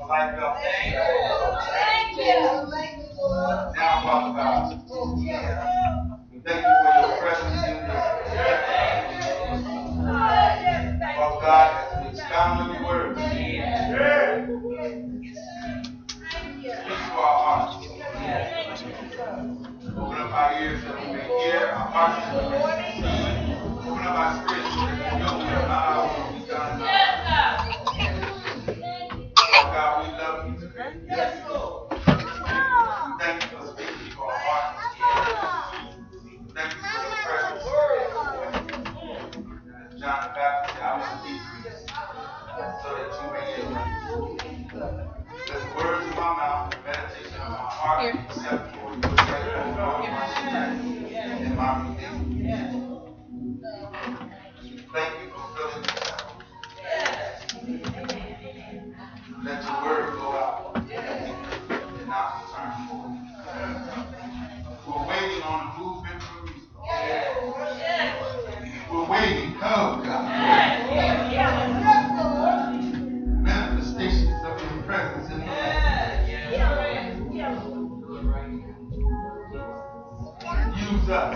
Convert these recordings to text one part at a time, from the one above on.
life up. Thank you. Now, Father God, we thank you for your presence in this. Father God, as we expound on your word, speak to our hearts. Open up our ears that we may hear, our hearts that we may see. Open up our spirits so that your will allow will be done. Father God, we love you today. Yes, Lord. Thank you for speaking to our hearts. Thank you for your presence. And as John the Baptist said, I must decrease so that you may increase. Let the words of my mouth and the meditation of my heart be acceptable in your sight, O Lord, my strength and my redeemer. Thank you for filling this out. Let your word go out and not return forth. We're waiting on a movement from you. We're waiting, oh God. Manifestations of your presence in the room. Use us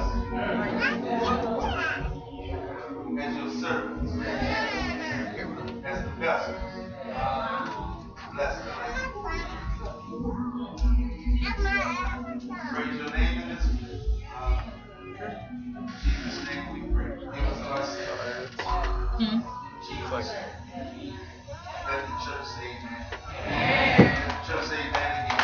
as your servants, as the vessels. Bless them. Praise your name in this place. In Jesus' name we pray. Give us ourselves. Jesus. Let the church say amen. Let the church say amen again.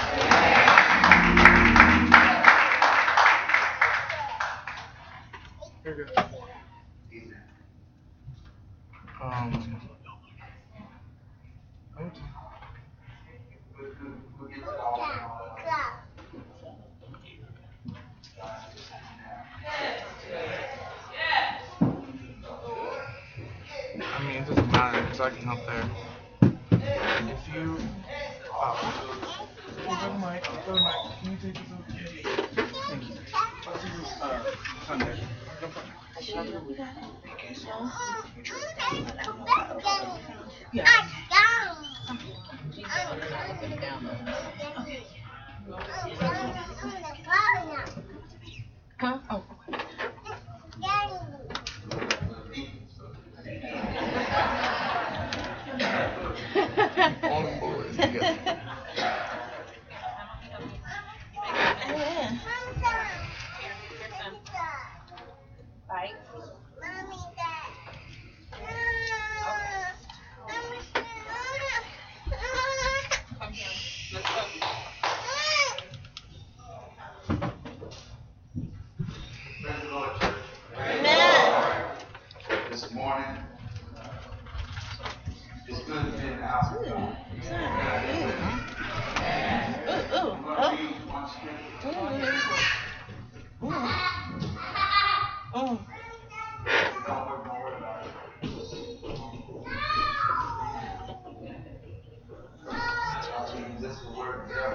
You're good. Amen. We'll get to the altar and all that. I mean, it doesn't matter because I can help there. If you. Brother Mike, can you take this over? Thank you. I'll see you Sunday. No problem. Yeah. Huh? Oh, on board. Yeah. Bye. Praise the Lord, church. This morning, it's good to be in the house of God. I'm going to read one scripture. Don't worry about it. This is the word of God.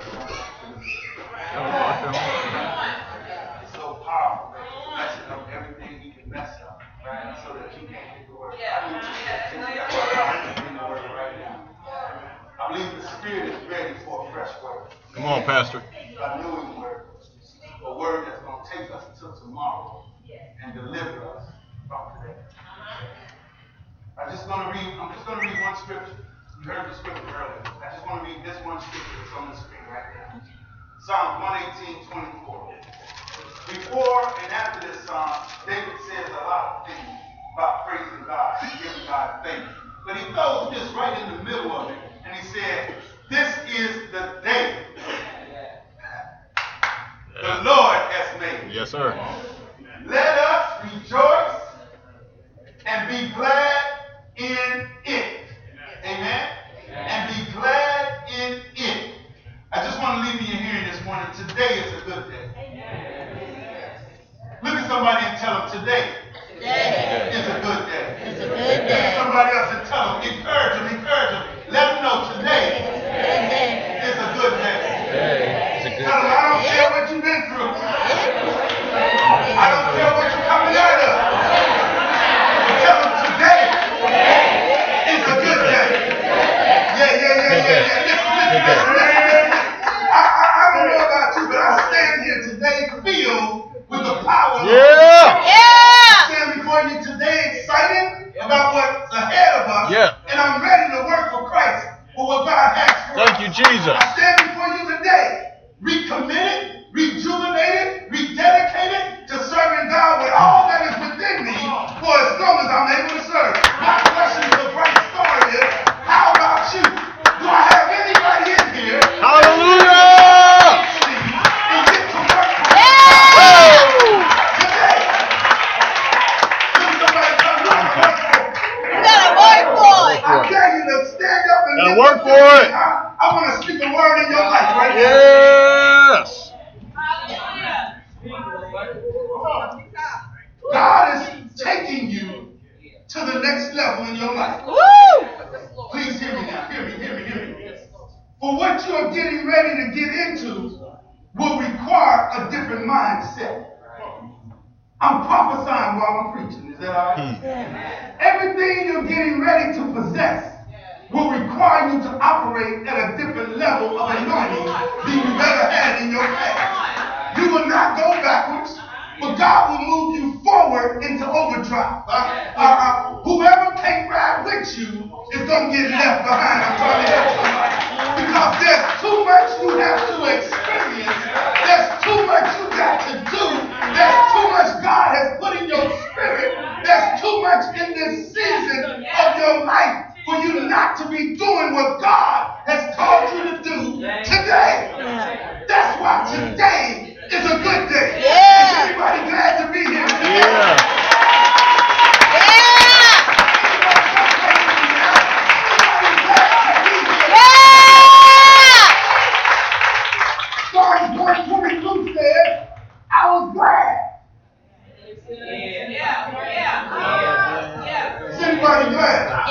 It's so powerful that it's messing up everything you can mess up, right? So that you can't get the word. I need you to get the word right now. I believe the Spirit is ready for a fresh word. Come on, Pastor. A new word. A word that's going to take us to tomorrow and deliver us from today. I'm just going to read one scripture. You heard the scripture earlier. I just want to read this one scripture that's on the screen right now. Psalm 118:24. Before and after this psalm, David says a lot of things about praising God and giving God thanks. But he throws this right in the middle of it, and he said, "This is the day the Lord has made." Yes, sir. Let us rejoice and be glad in it. Amen? And be glad in it. I just want to leave you in hearing this morning. Today is a good day. Look at somebody and tell them today is a good day. Look at somebody else and tell them, encourage them. Let them know today is a good day. Tell them, I don't care what you've been through. I'm ready to work for Christ for what God has for us. Thank you, Jesus. I stand before you today, recommitted, rejuvenated, rededicated to serving God with all that is within me for as long as I'm able to serve. My question to Bright Star is, how about you? Do I have anybody in here? Hallelujah! And get to work for Woo! today? Look at somebody tell me, You gotta work for it. I dare you to stand up and Gotta lift work up for your it. hand. I want to speak a word in your life right now. Yes! God is taking you to the next level in your life. Woo! Please hear me now. Hear me. For what you are getting ready to get into will require a different mindset. I'm prophesying while I'm preaching. Is that all right? Everything you're getting ready to possess will require you to operate at a different level of anointing than you've ever had in your past. You will not go backwards, but God will move you forward into overdrive. Whoever can't ride with you is going to get left behind. I'm trying to help somebody. Because there's too much you have to experience. There's too much you got to do. There's too much God has put in your spirit. There's too much in this season of your life for you not to be doing what God has called you to do today. That's why today is a good day. Yeah. Is anybody glad to be here today? Yeah! Psalms 122 says, I was glad. Is anybody glad?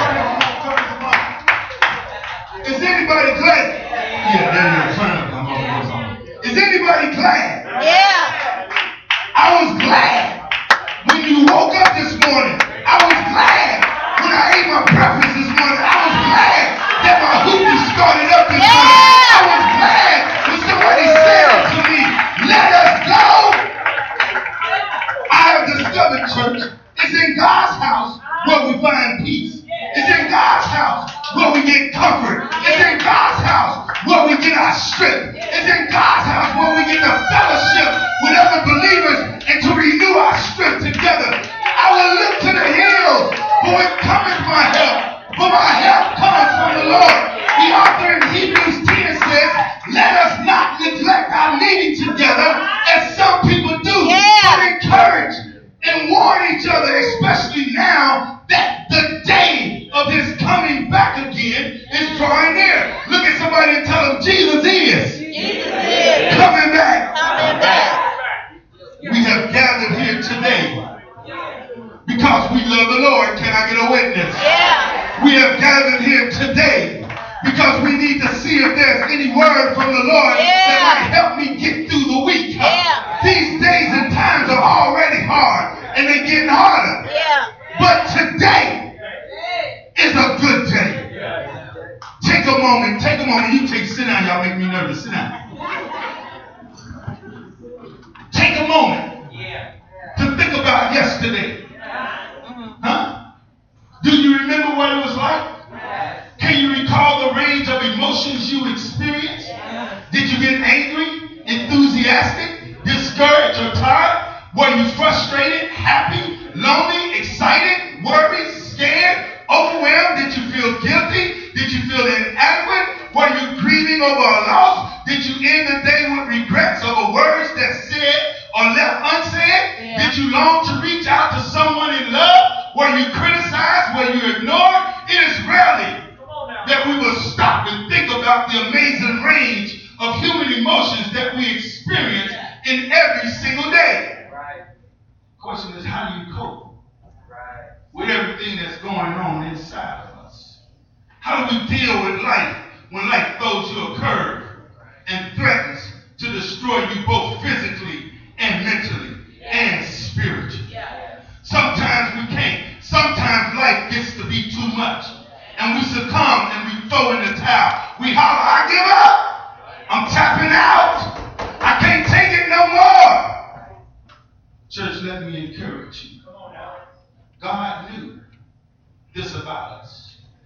Is anybody glad? Yeah, there you go. Is anybody glad? I was glad when you woke up this morning. I was glad when I ate my breakfast this morning. I was glad that my hoopty started up this morning. I was glad when somebody said to me, let us go. I have discovered, church, it's in God's house where we find peace. It's in God's house where we get comfort. It's in God's house where we get our strength. It's in God's house where we get the fellowship with other believers and to renew our strength together. I will look to the hills, for it cometh my help. For my help cometh from the Lord. The author in Hebrews 10 says, let us not neglect our meeting together as some people do, but encourage and warn each other, especially now that the day of his coming back again is drawing near. Look at somebody and tell them Jesus is coming back. We have gathered here today because we love the Lord. Can I get a witness? We have gathered here today because we need to see if there's any word from the Lord that might help me get through the week. These days and times are already hard and they're getting harder. But today is a good day. Take a moment. Sit down. Y'all make me nervous. Sit down. Take a moment to think about yesterday. Huh? Do you remember what it was like? Can you recall the range of emotions you experienced? Did you get angry, enthusiastic, discouraged, or tired? Were you frustrated, happy, lonely, excited, worried, scared, overwhelmed? Did you feel guilty? Did you feel inadequate? Were you grieving over a loss? Did you end the day with regrets over words that said or left unsaid? Did you long to reach out to someone in love? Were you criticized? Were you ignored? It is rarely that we will stop and think about the amazing range of human emotions that we experience in every single day. Question is, how do you cope with everything that's going on inside of us? How do we deal with life when life throws you a curve and threatens to destroy you both physically and mentally and spiritually? Sometimes we can't. Sometimes life gets to be too much and we succumb and we throw in the towel. We holler, I give up. I'm tapping out. I can't take it no more. Church, let me encourage you. God knew this about us.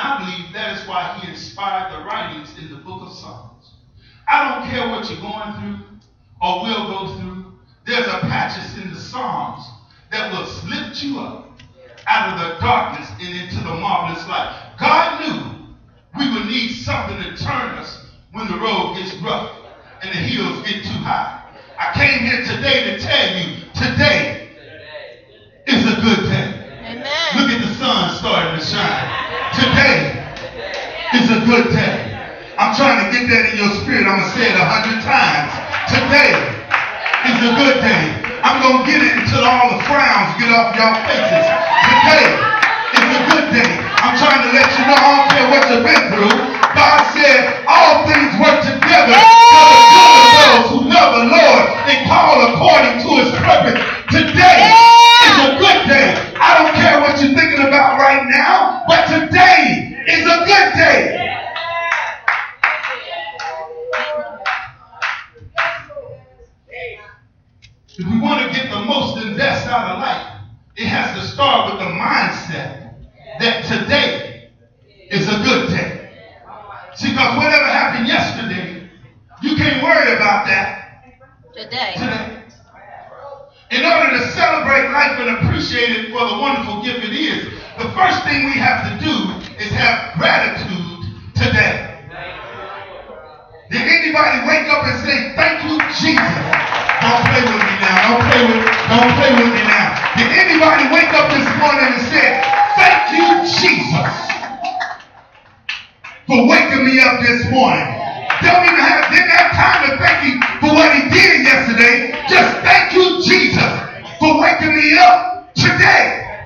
I believe that is why he inspired the writings in the book of Psalms. I don't care what you're going through or will go through. There's a patches in the Psalms that will lift you up out of the darkness and into the marvelous light. God knew we would need something to turn us when the road gets rough and the hills get too high. I came here today to tell you, today is a good day. Amen. Look at the sun starting to shine. Today is a good day. I'm trying to get that in your spirit. I'm going to say it 100 times. Today is a good day. I'm going to get it until all the frowns get off y'all faces. Today is a good day. I'm trying to let you know, I don't care what you've been through. God said all things work together for the good of those who love the Lord and call according to his purpose. Today is a good day. I don't care what you're thinking about right now, but today is a good day. If we want to get the most and best out of life, it has to start with the mindset that today is a good day. See, because whatever happened yesterday, you can't worry about that Today. In order to celebrate life and appreciate it for the wonderful gift it is, the first thing we have to do is have gratitude today. Did anybody wake up and say, thank you, Jesus? Don't play with me now. Don't play with me now. Did anybody wake up this morning and say, thank you, Jesus, for waking me up this morning? Didn't have time to thank him for what he did yesterday. Just thank you, Jesus, for waking me up today.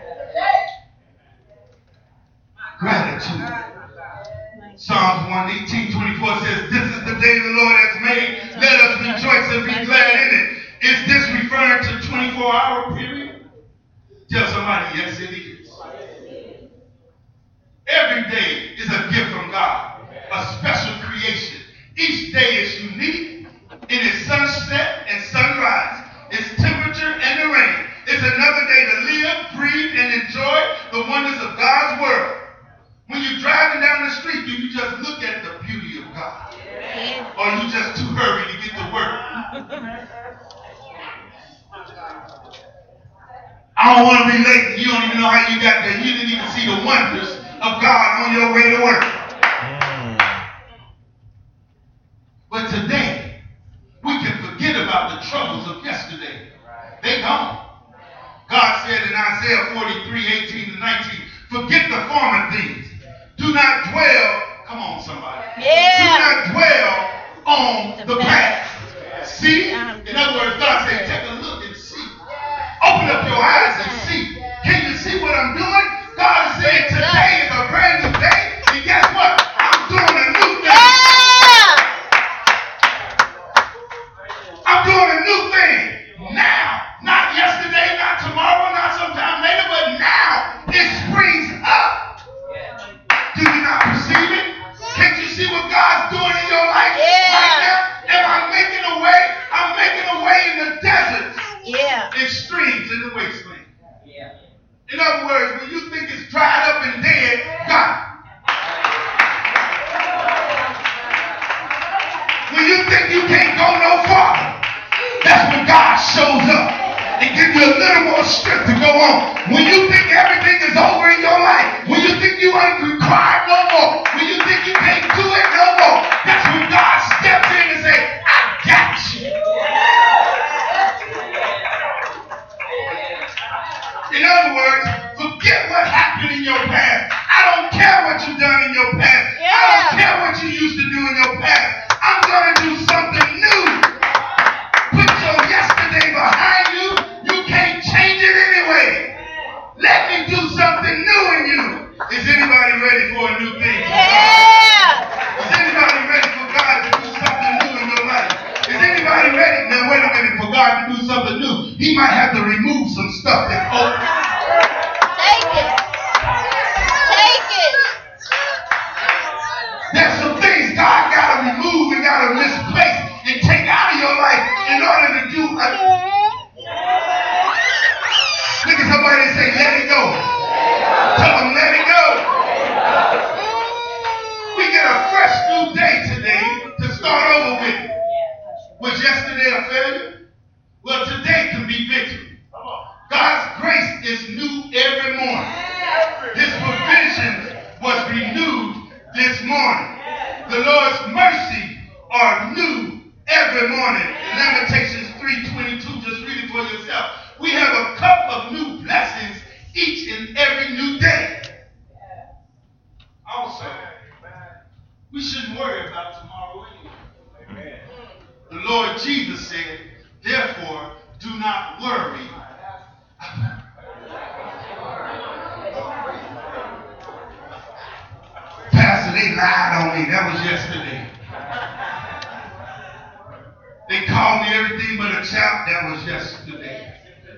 Gratitude. Psalms 118:24 says, this is the day the Lord has made. Let us rejoice and be glad in it. Is this referring to 24-hour period? Tell somebody, yes it is. Every day is a gift from God, a special creation. Each day is unique in its sunset and sunrise, its temperature and the rain. It's another day to live, breathe, and enjoy the wonders of God's world. When you're driving down the street, do you just look at the beauty of God? Or are you just too hurried to get to work? I don't want to be late. You don't even know how you got there. You didn't even see the wonders of God on your way to work. But today, we can forget about the troubles of yesterday. They gone. God said in Isaiah 43:18-19, forget the former things. Do not dwell, come on somebody. Yeah. Do not dwell on the past. See? In other words, God said, take a look and see. Open up your eyes and see. Can you see what I'm doing? God is saying today is a brand new day. And guess what? I'm doing a new thing. I'm doing a new thing now. Not yesterday, not tomorrow, not sometime later, but now. It springs up. Do you not perceive it? Can't you see what God's doing in your life right now? Am I making a way? I'm making a way in the deserts. In streams in the wasteland. In other words, when you think it's dried up and dead, God. When you think you can't go no farther, that's when God shows up and gives you a little more strength to go on. When you think everything is over in your life, when you think you ain't required no more, when you think you can't do it no more, that's when God steps in and says, I got you. In other words, forget what happened in your past. I don't care what you've done in your past. I don't care what you used to do in your past. I'm going to do something new. Put your yesterday behind you. You can't change it anyway. Let me do something new in you. Is anybody ready for a new thing? Is anybody ready for God to do something new in your life? Is anybody ready? Now wait a minute, for God to do something new, he might have to remove some stuff that's old. Take it. There's some things God got to remove and got to misplace and take out of your life in order to do a... Look at somebody and say, let it go. Tell them, let it go. this morning. The Lord's mercy are new every morning. Lamentations 3:22, just read it for yourself. We have a cup of new blessings each and every new day. Also, we shouldn't worry about tomorrow anyway. The Lord Jesus said, therefore, do not worry. Pastor, they lied on me. That was yesterday. They called me everything but a child. That was yesterday.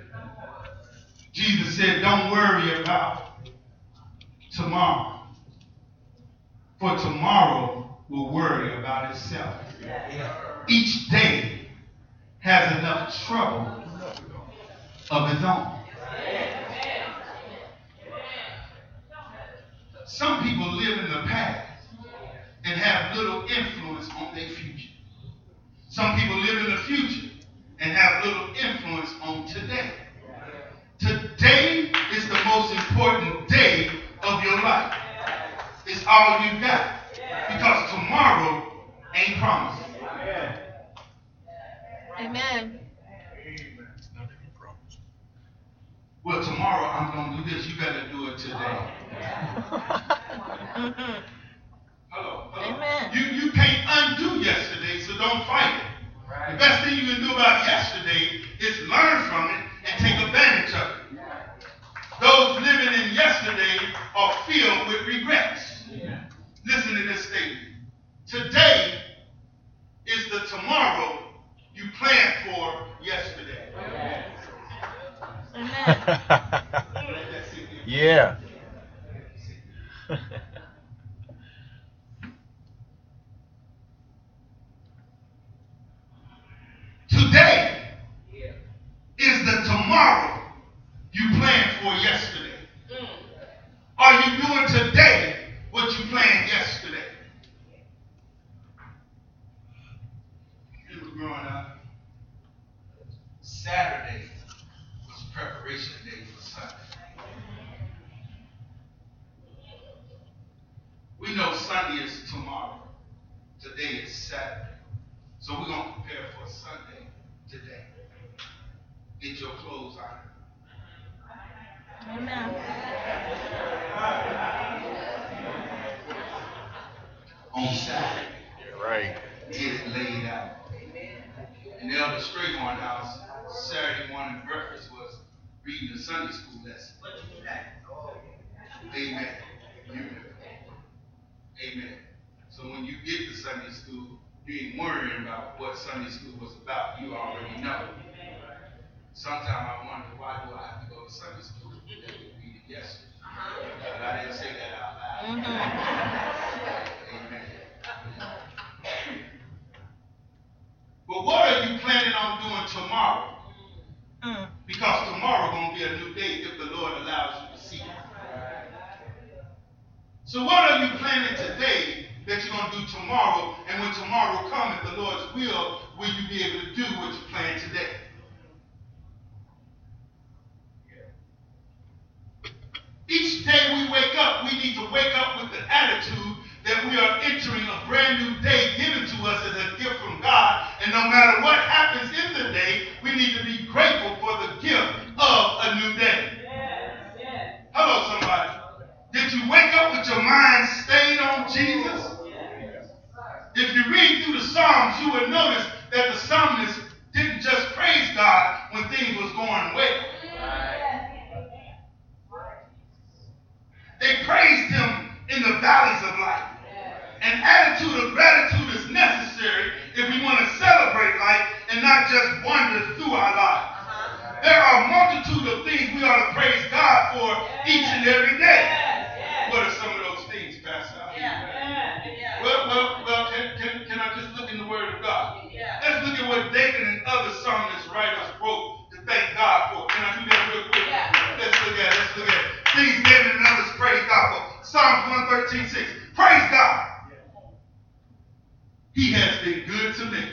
Jesus said, don't worry about tomorrow. For tomorrow will worry about itself. Each day has enough trouble of its own. Some people live in the past and have little influence on their future. Some people live in the future and have little influence on today. Today is the most important day of your life. It's all you got. Because tomorrow ain't promised. Amen. Well, tomorrow I'm going to do this. You got to do it today. Hello. Amen. You can't undo yesterday, so don't fight it. The best thing you can do about yesterday is learn from it and take advantage of it. Those living in yesterday are filled with regrets. Listen to this statement. Today is the tomorrow you planned for yesterday. Amen. Yeah. Today is the tomorrow you planned for yesterday. Are you doing today what you planned yesterday? We were growing up. Saturday was preparation day for Sunday. We know Sunday is tomorrow. Today is Saturday. So we're going to prepare for Sunday today. Get your clothes on. Amen. On Saturday. Right. Get it laid out. In the Elder Strayhorn house, Saturday morning breakfast was reading the Sunday school lesson. Amen. Amen. So when you get to Sunday school, you ain't worrying about what Sunday school was about. You already know. Sometimes I wonder, why do I have to go to Sunday school? That we read it yesterday. But I didn't say that out loud. Amen. But what are you planning on doing tomorrow? Because tomorrow going to be a new day if the Lord allows you to see it. So what are you planning today that you're going to do tomorrow? And when tomorrow comes, if the Lord's will you be able to do what you planned today? Each day we wake up, we need to wake up with the attitude that we are entering a brand new day given to us as a gift from God. And no matter what happens in the day, we need to be grateful for the gift of a new day. Hello, somebody. Did you wake up with your mind stayed on Jesus? If you read through the Psalms, you will notice that the psalmist didn't just praise God when things was going well. They praised him in the valleys of life. An attitude of gratitude is necessary if we want to celebrate life and not just wander through our lives. There are a multitude of things we ought to praise God for each and every day. What are some of those things, Pastor? Well, can I just look in the Word of God? Let's look at what David and other psalmist writers wrote to thank God for. Can I do that real quick? Let's look at it. Things David and others praise God for. Psalms 113:6. Praise God. He has been good to me.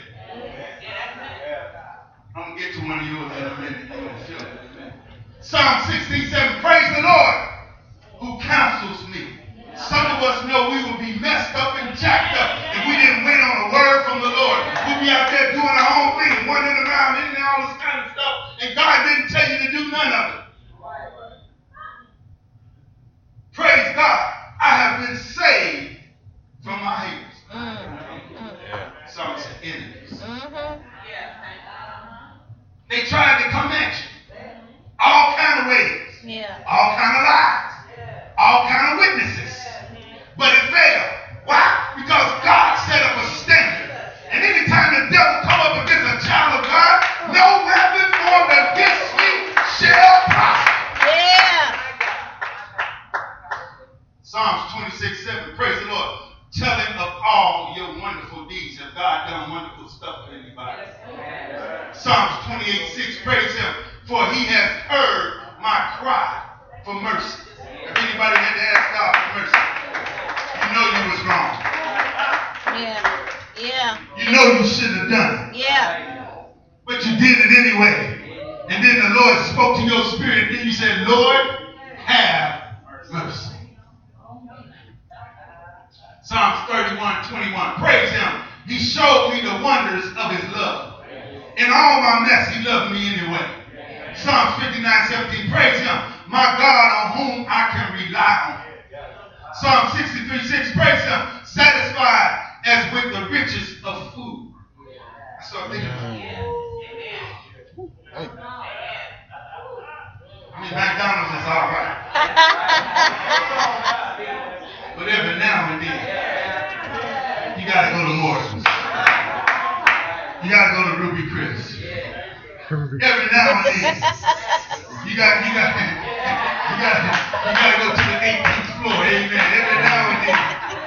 I'm going to get to one of yours in a minute. You're going to feel it. Psalm 16:7. Praise the Lord who counsels me. Some of us know we will be messed and praise the Lord, telling of all your wonderful deeds. Have God done wonderful stuff for anybody? Psalms 28:6, praise him, for he has heard my cry for mercy. If anybody had to ask God for mercy, you know you was wrong. Yeah. Yeah. You know you shouldn't have done it. Yeah. But you did it anyway. And then the Lord spoke to your spirit, and then you said, Lord, have mercy. Psalms 31:21. Praise him. He showed me the wonders of his love. In all my mess, he loved me anyway. Psalms 59:17. Praise him. My God on whom I can rely on. Psalm 63:6. Praise him. Satisfied as with the riches of food. So I think McDonald's is all right. But every now and then, you gotta go to Morton's. You gotta go to Ruby Chris. Every now and then, you gotta go to the 18th floor. Amen. Every now and then.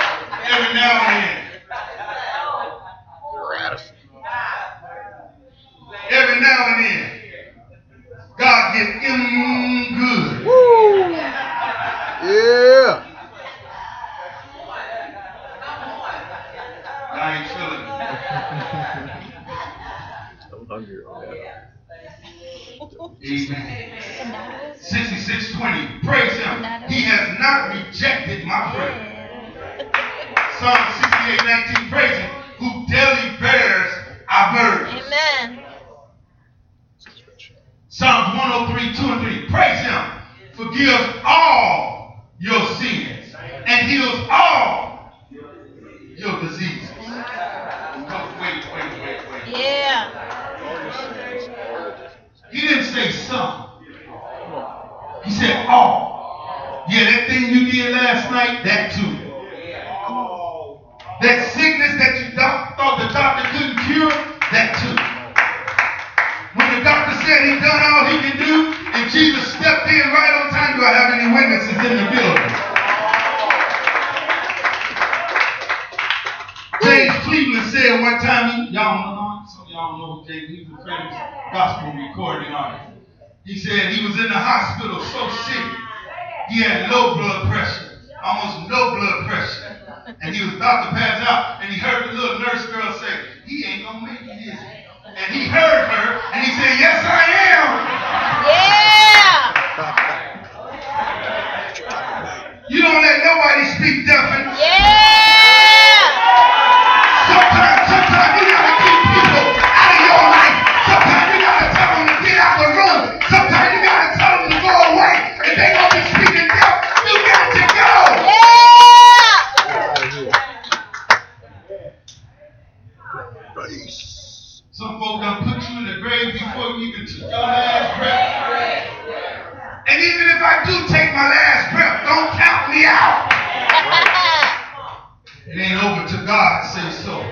Every now and then, God get him good. Woo. Yeah. I ain't feeling it. I'm hungry. Amen. 66:20. Praise him. He has not rejected my prayer. Psalm 68:19. Praise him. Who daily bears our burdens. Amen. Psalms 103:2-3. Praise him. Forgives all your sins and heals all your diseases. Oh, wait. Yeah. He didn't say some. He said all. Yeah, that thing you did last night, that too. That sickness that you thought the doctor couldn't cure, that too. When the doctor said he done all he can do, and Jesus stepped in right on time, do I have any witnesses in the building? James Cleveland said one time, some of y'all know James, he's a famous gospel recording artist. He said he was in the hospital so sick, he had low blood pressure, almost no blood pressure. And he was about to pass out, and he heard the little nurse girl say, he ain't gonna make it, is he? And he heard her, and he said, yes, I am. Yeah. You don't let nobody speak deafened. Yeah. Sometimes you gotta keep people out of your life. Sometimes you gotta tell them to get out the room. Sometimes you gotta tell them to go away. If they gonna be speaking deaf, you got to go. Praise. Some folk done put you in the grave before you even took your last breath. And even if I do take my last breath, don't count me out. It ain't over till God says so.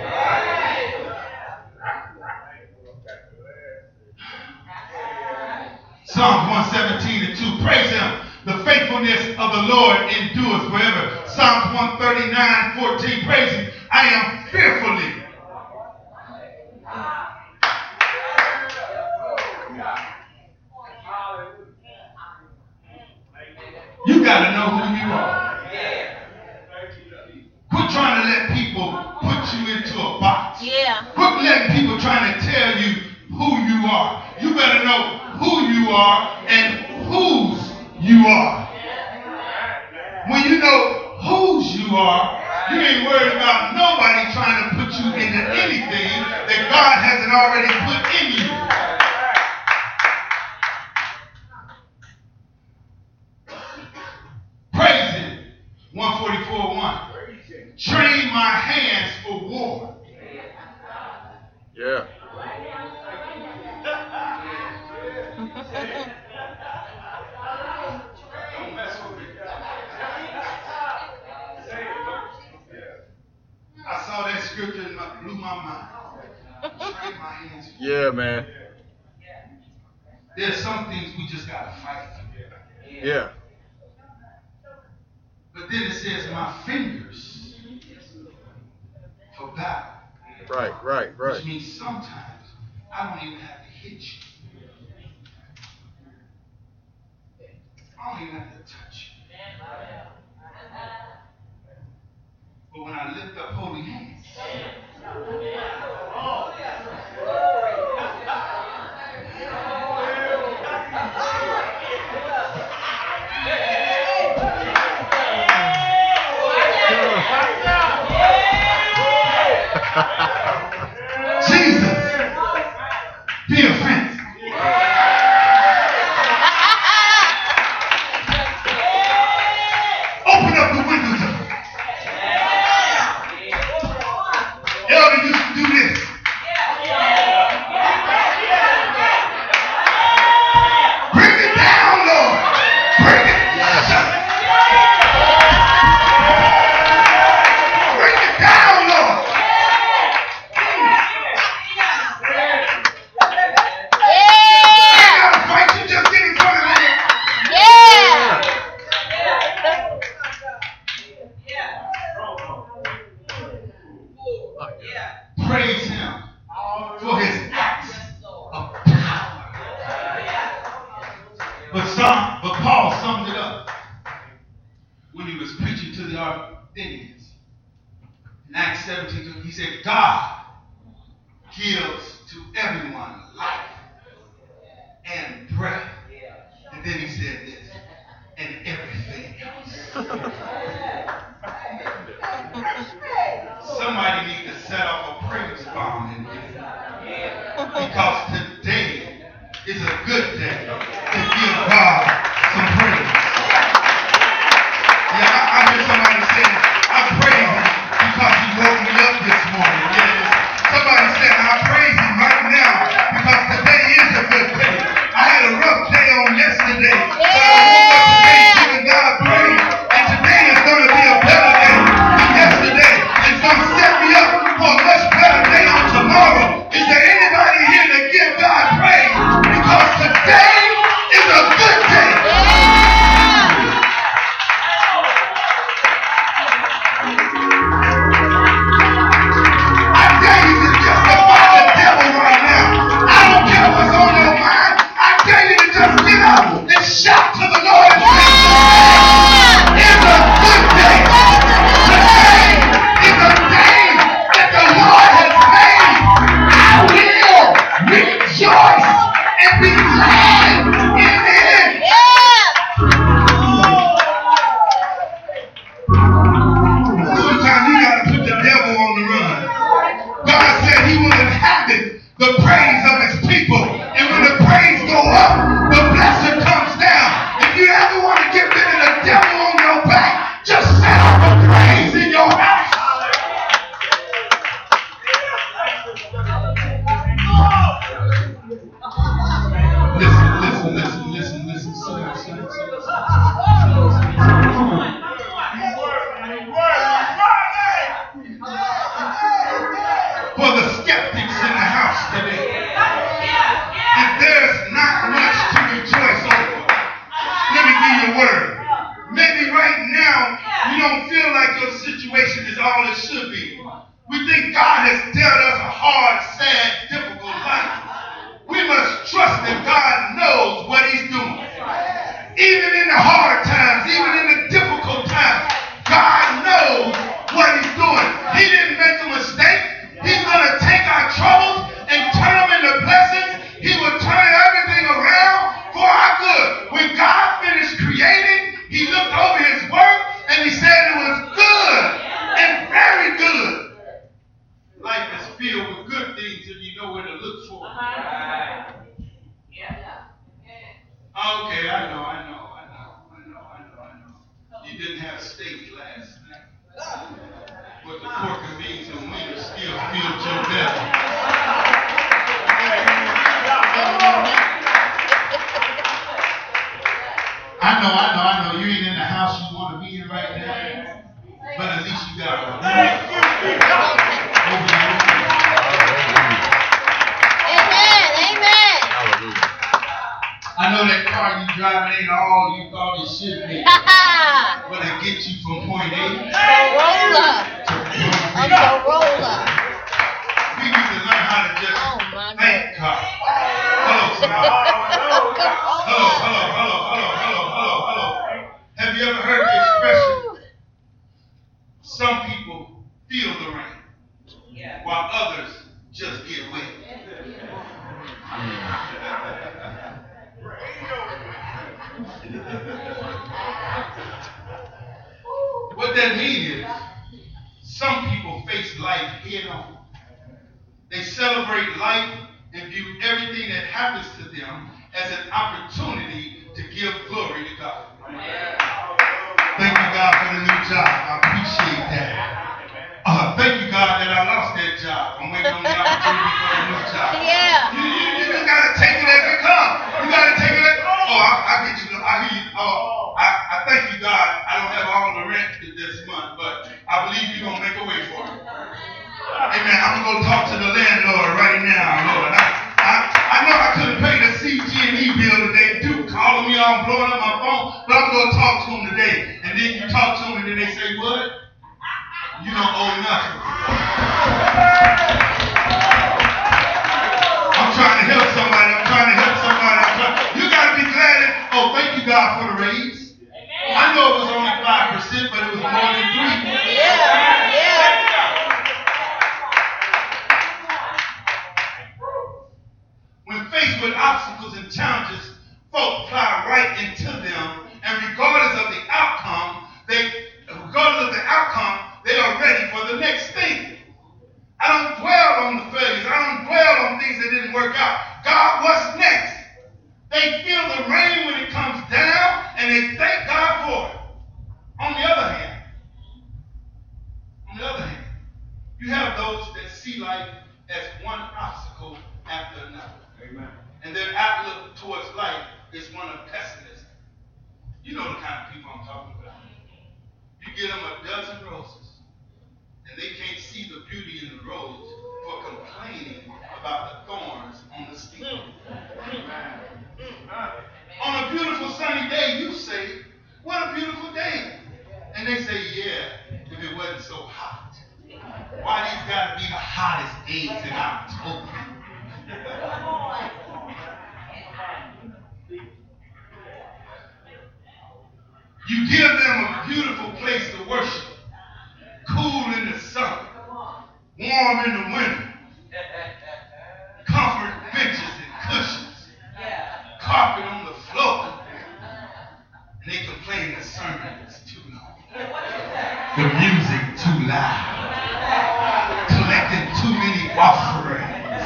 Psalm 117:2. Praise him. The faithfulness of the Lord endures forever. Psalm 139:14. Praise him. I am fearfully. You got to know who you are. Quit trying to let people put you into a box. Yeah. Quit letting people trying to tell you who you are. You better know who you are and whose you are. When you know whose you are, you ain't worried about nobody trying to put you into anything that God hasn't already put in you. Praise him. 144:1. Train my hands for war. Yeah. Don't mess with me. I saw that scripture and it blew my mind. Train my hands for war. Yeah, man. There's some things we just gotta fight for. Yeah. But But then it says my fingers for battle. Right. Which means sometimes I don't even have to hit you. I don't even have to touch you. But when I lift up holy hands, Jesus, be offensive. Open up the windows of Elder used to do this. Bring it down, Lord. Bring it down. Bring it down, Lord. Praise him for his acts of power. But Paul summed it up when he was preaching to the Athenians. In Acts 17, he said, God gives to everyone life and breath. And then he said this, and everything else. Somebody needs to set off a praise bomb in here. Because today is a good day to give God some praise. Yeah, I hear somebody saying, I praise him because he woke me up this morning. Yes. Somebody said, I praise him right now because today is a good day. I had a rough day on yesterday, but I woke up today giving God praise. And today is going to be a better day than yesterday. It's going to set me up for a much better day on tomorrow. Is there anybody here to give God praise? Because today is a good day. I dare you to justify the devil right now. I don't care what's on your mind. I dare you to just get up and shout to the Lord and say, it's a good day. Today is a day that the Lord has made. I will rejoice and be glad in it. Sometimes you got to put the devil on the run. God said he will inhabit the praise of his people. And when the praise go up, the blessing comes down. If you ever want to get rid of the devil on your back, just set up a praise in your house. Listen. For the skeptics in the house today, if there's not much to rejoice over, let me give you a word. Maybe right now you don't feel like your situation is all it should be. We think God has dealt us a hard, sad, difficult life. We must trust that God knows what he's doing. Even in the hard times, even in the difficult times, God knows what he's doing. He didn't make a mistake. He's going to take our troubles and turn them into blessings. He will turn everything around for our good. When God finished creating, he looked over his work and he said it was good and very good. Life is filled with good things if you know where to look for. Okay, I know. You didn't have steak last night. But the pork and beans and wings still filled your belly. I know. You ain't in the house you want to be in right now. But at least you got a Amen. I know that car you driving ain't all you thought it should be. Will it get you from point A? Corolla. A Corolla. We need to learn how to just thank God. Hello, somebody. Hello. Have you ever heard the expression, some people feel the rain, while others just get wet? What that means is, some people face life head on. They celebrate life and view everything that happens to them as an opportunity to give glory to God. Thank you, God, for the new job. I appreciate that. Thank you, God, that I lost that job. I'm waiting on the opportunity for a new job. Yeah. You just got to take it as it comes. You got to take it as, I get you. I hear you. I thank you, God. I don't have all the rent this month, but I believe you're going to make a way for me. Amen. I'm going to go talk to the landlord right now, Lord. I know I couldn't pay the CG&E bill today. Dude calling me on, blowing up my phone, but I'm going to talk to him today. And then you talk to him, and then they say, what? You don't owe nothing. I'm trying to help somebody. You got to be glad. Thank you, God, for the raise. I know it was only 5%, but it was more than 3%. Yeah. When faced with obstacles and challenges, folk fly right into them, and regardless of the outcome, they are ready for the next thing. I don't dwell on the failures. I don't dwell on things that didn't work out. God, what's next? They feel the rain when it comes down, and they thank God for it. On the other hand, you have those that see life as one obstacle after another. Amen. And their outlook towards life is one of pessimism. You know the kind of people I'm talking about. You give them a dozen roses, and they can't see the beauty in the rose for complaining about the thorns on the stem. On a beautiful sunny day, you say, what a beautiful day. And they say, yeah, if it wasn't so hot. Why these got to be the hottest days in October? You give them a beautiful place to worship, cool in the summer, warm in the winter, comfort benches and cushions, carpet on the floor, and they complain the sermon is too long, the music too loud, collecting too many offerings,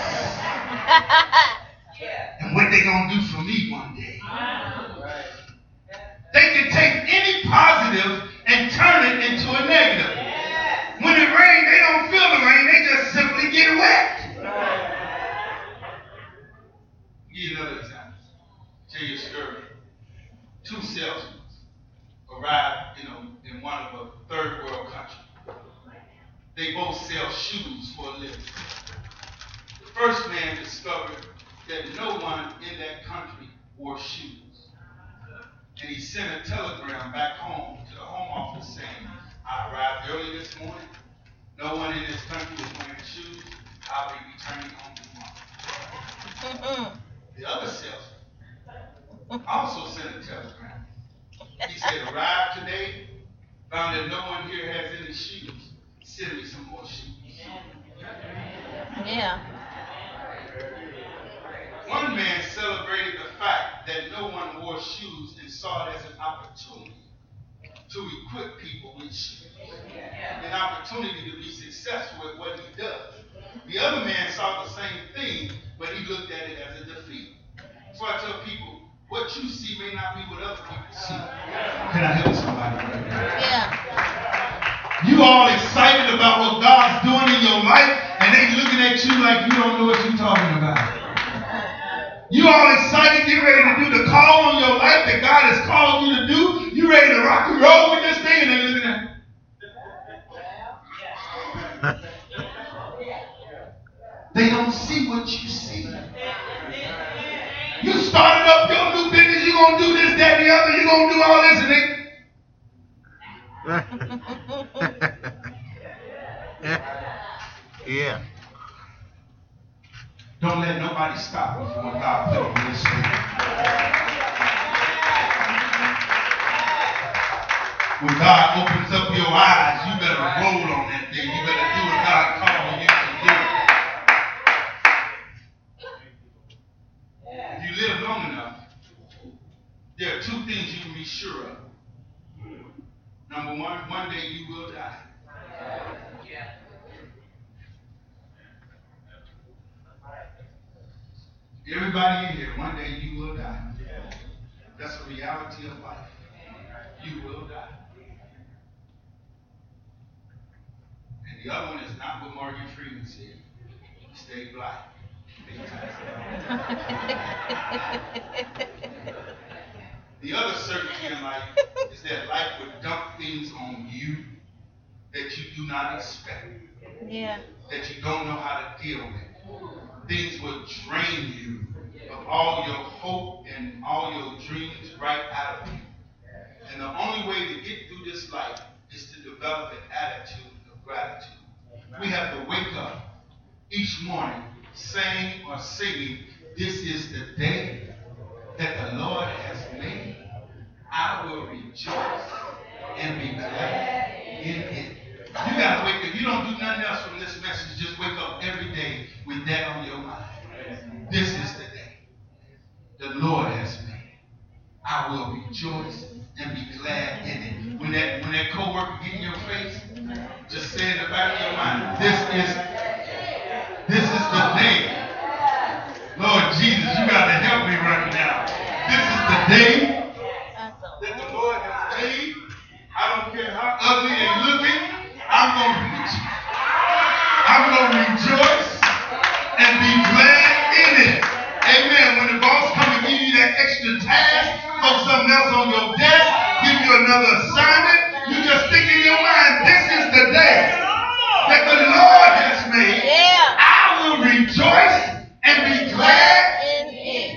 and what they gonna do for me one day? They can take any positive and turn it into a negative. When it rains, they don't feel the rain, they just simply get wet. I'll give you another example. Tell you a story. Two salesmen arrived, in one of a third world country. They both sell shoes for a living. The first man discovered that no one in that country wore shoes. And he sent a telegram back home to the home office saying, I arrived early this morning. No one in this country is wearing shoes. I'll be returning home tomorrow. The other salesman also sent a telegram. He said, arrived today, found that no one here has any shoes. Send me some more shoes. Yeah. One man celebrated the fact that no one wore shoes and saw it as an opportunity to equip people with shoes. An opportunity to be successful at what he does. The other man saw the same thing, but he looked at it as a defeat. So I tell people, what you see may not be what other people see. Can I help somebody? Yeah. You all excited about what God's doing in your life, and they looking at you like you don't know what you're talking about. You all excited, getting ready to do the call on your life that God has called you to do. You ready to rock and roll with this thing, and they're looking at you. They don't see what you see. You started up your new business, you're going to do this, that, and the other, you're going to do all this, and Yeah. Don't let nobody stop you from what God put in your spirit. When God opens up your eyes, you better roll on that thing. You better do what God called you to do. If you live long enough, there are two things you can be sure of. Number one day you will die. Everybody in here, one day you will die. That's the reality of life. You will die. And the other one is not what Morgan Freeman said. Stay black. The other certainty in life is that life would dump things on you that you do not expect. Yeah. That you don't know how to deal with. Things will drain you of all your hope and all your dreams right out of you. And the only way to get through this life is to develop an attitude of gratitude. We have to wake up each morning saying or singing, "This is the day that the Lord has made. I will rejoice and be glad in it." You got to wake up. You don't do nothing else from this message. Just wake up every day with that on your mind. This is the day the Lord has made. I will rejoice and be glad in it. When that coworker get in your face, just say in the back of your mind, this is the day. Lord Jesus, you got to help me right now. This is the day that the Lord has made. I don't care how ugly they're looking. I'm going to rejoice and be glad in it. Amen. When the boss comes and give you that extra task, throw something else on your desk, give you another assignment, you just think in your mind, this is the day that the Lord has made. Yeah. I will rejoice and be glad In it.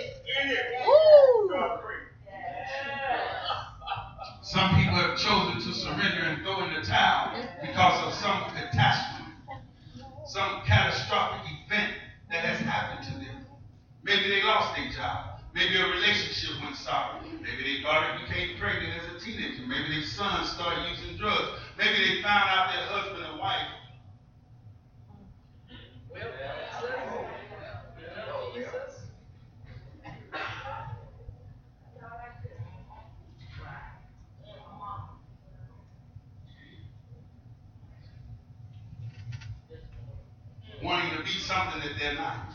Some people have chosen to surrender and throw in the towel because of some catastrophe, some catastrophic event that has happened to them. Maybe they lost their job. Maybe a relationship went sour. Maybe their daughter became pregnant as a teenager. Maybe their son started using drugs. Maybe they found out their husband and wife wanting to be something that they're not.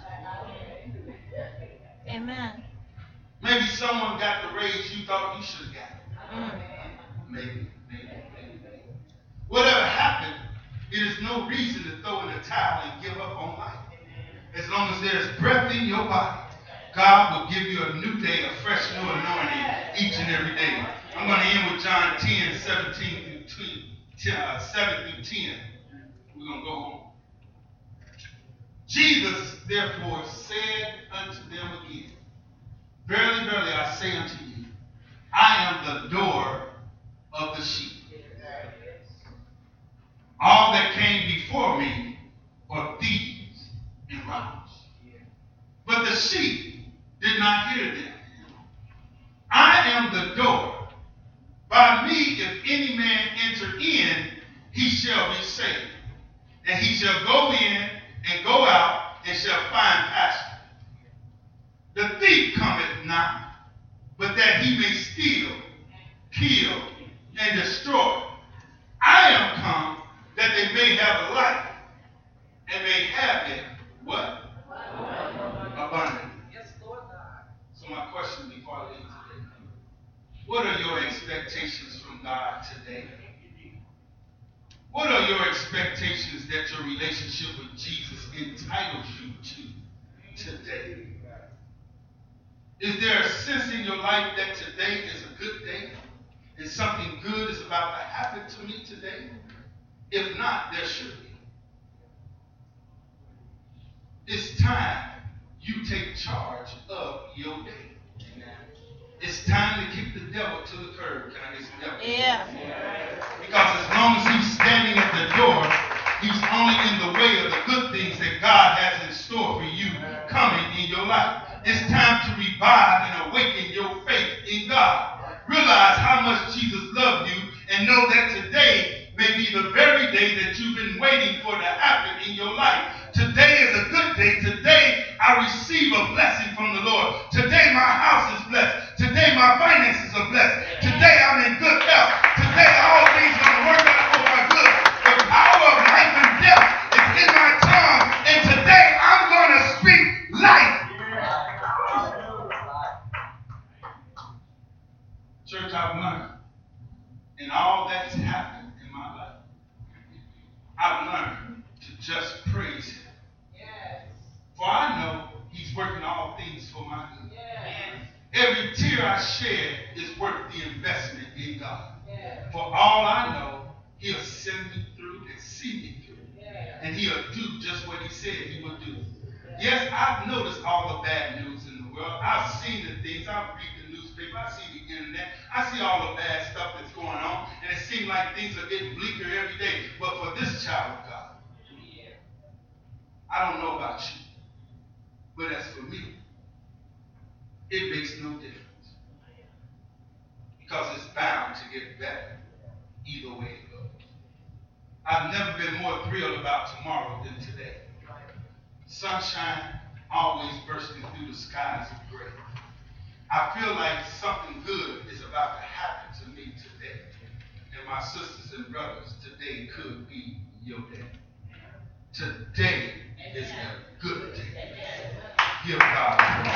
Amen. Maybe someone got the raise you thought you should have got. Maybe. Whatever happened, it is no reason to throw in the towel and give up on life. As long as there's breath in your body, God will give you a new day, a fresh new anointing each and every day. I'm going to end with John 10, 7 through 10. We're going to go home. Jesus, therefore, said unto them again, Verily, verily, I say unto you, I am the door of the sheep. All that came before me are thieves and robbers. But the sheep did not hear them. I am the door. By me, if any man enter in, he shall be saved. And he shall go in and go out and shall find pasture. The thief cometh not, but that he may steal, kill, and destroy. I am come that they may have life, and may have it, what? Abundantly. Yes, Lord God. So my question before I leave today, what are your expectations from God today? What are your expectations that your relationship with Jesus entitles you to today? Is there a sense in your life that today is a good day? And something good is about to happen to me today? If not, there should be. It's time you take charge of your day. It's time to kick the devil to the curb. Can I get some help? Yeah. Because as long as he's standing at the door, he's only in the way of the good things that God has in store for you coming in your life. It's time to revive and awaken your faith in God. Realize how much Jesus loved you and know that today may be the very day that you've been waiting for to happen in your life. Today is a good day. Today I receive a blessing from the Lord. Today my house is blessed. Today my finances are blessed. Today I'm in good health. Today all things are going to work out for my good. The power of life and death is in my tongue. And today I'm going to speak life. Church, I've learned in all that's happened in my life, I've learned to just praise him. Yes. For I know he's working all things for my good. Yes. Every tear I shed is worth the investment in God. Yes. For all I know, he'll send me through and see me through. Yes. And he'll do just what he said he would do. Yes, I've noticed all the bad news in the world. I've seen the things. I've read the newspaper. I see the internet. I see all the bad stuff that's going on. And it seems like things are getting bleaker every day. But for this child of God, I don't know about you, but as for me, it makes no difference. Because it's bound to get better either way it goes. I've never been more thrilled about tomorrow than today. Sunshine always bursting through the skies of gray. I feel like something good is about to happen to me today. And my sisters and brothers, today could be your day. Today is a good day. Give God